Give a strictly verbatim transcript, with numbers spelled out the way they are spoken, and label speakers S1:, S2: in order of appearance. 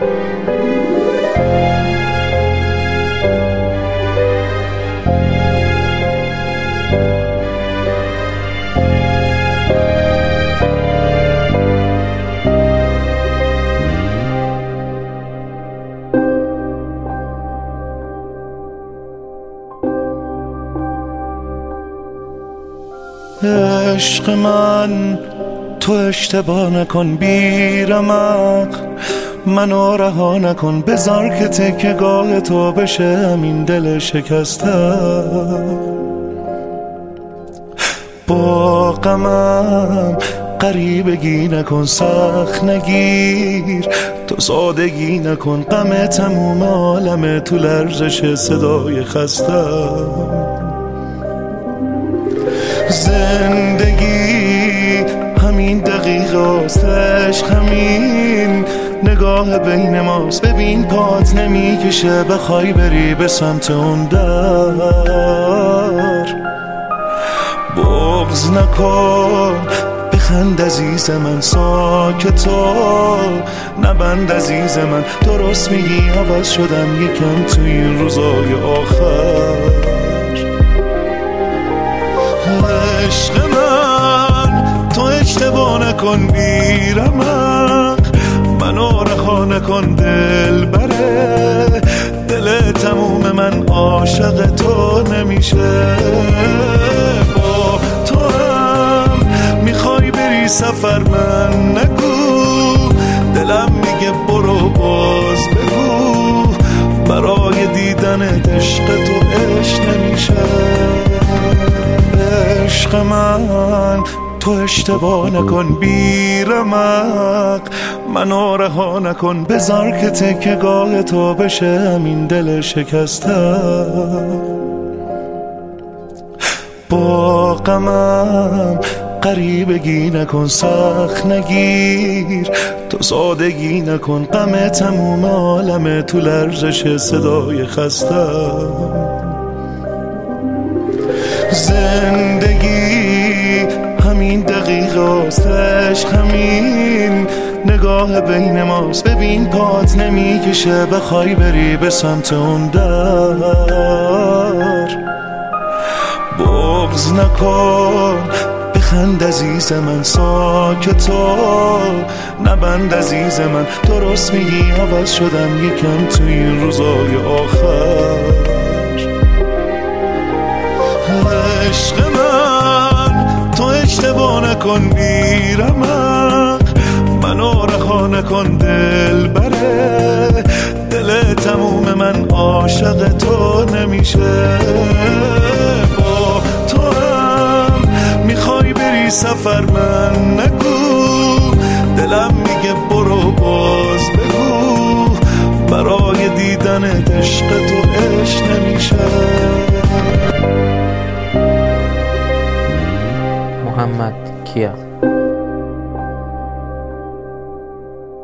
S1: عشق من تو اشتباه نکن بی رمق، منو رها نکن، بذار که تکیه‌گاه تو بشه همین دل شکسته. با غمم غریبگی نکن، سخت نگیر، تو سادگی نکن، غم تموم عالم تو لرزش صدای خسته. زندگی همین دقیقه است، عشق همین نگاه بین ماست. ببین پات نمیکشه بخوای بری به سمت اون در. بغض نکن، بخند عزیز من، ساکتا نبند عزیز من. درست میگی عوض شدم یکم تو این روزای آخر. عشق من تو اشتباه نکن بی رمق، منو رها نکن دل بره. دل تموم من عاشق تو نمیشه. با تو هم میخوای بری سفر، من نگو، دلم میگه برو باز بگو. برای دیدن عشق تو عشق نمیشه. عشق من تو اشتباه نکن بی رمق، منو رها نکن، بذار که تکیه‌گاه تو بشه همین دل شکسته. با غمم غریبگی نکن، سخت نگیر، تو سادگی نکن، غم تموم عالم تو لرزش صدای خسته. زندگی همین دقیقه است، عشق همین نگاه بین ماست. ببین پات نمیکشه بخوای بری به سمت اون در. بغض نکن، بخند عزیز من، ساکتا نبند عزیز من. درست میگی عوض شدم یکم تو این روزای آخر. عشق من تو اشتباه نکن بی رمق، منو رها نکن دل بره. دل تموم من عاشق تو نمیشه. با تو هم میخوای بری سفر، من نگو، دلم میگه برو باز بگو. برای دیدن عشق تو عشق نمیشه.
S2: محمد کیا.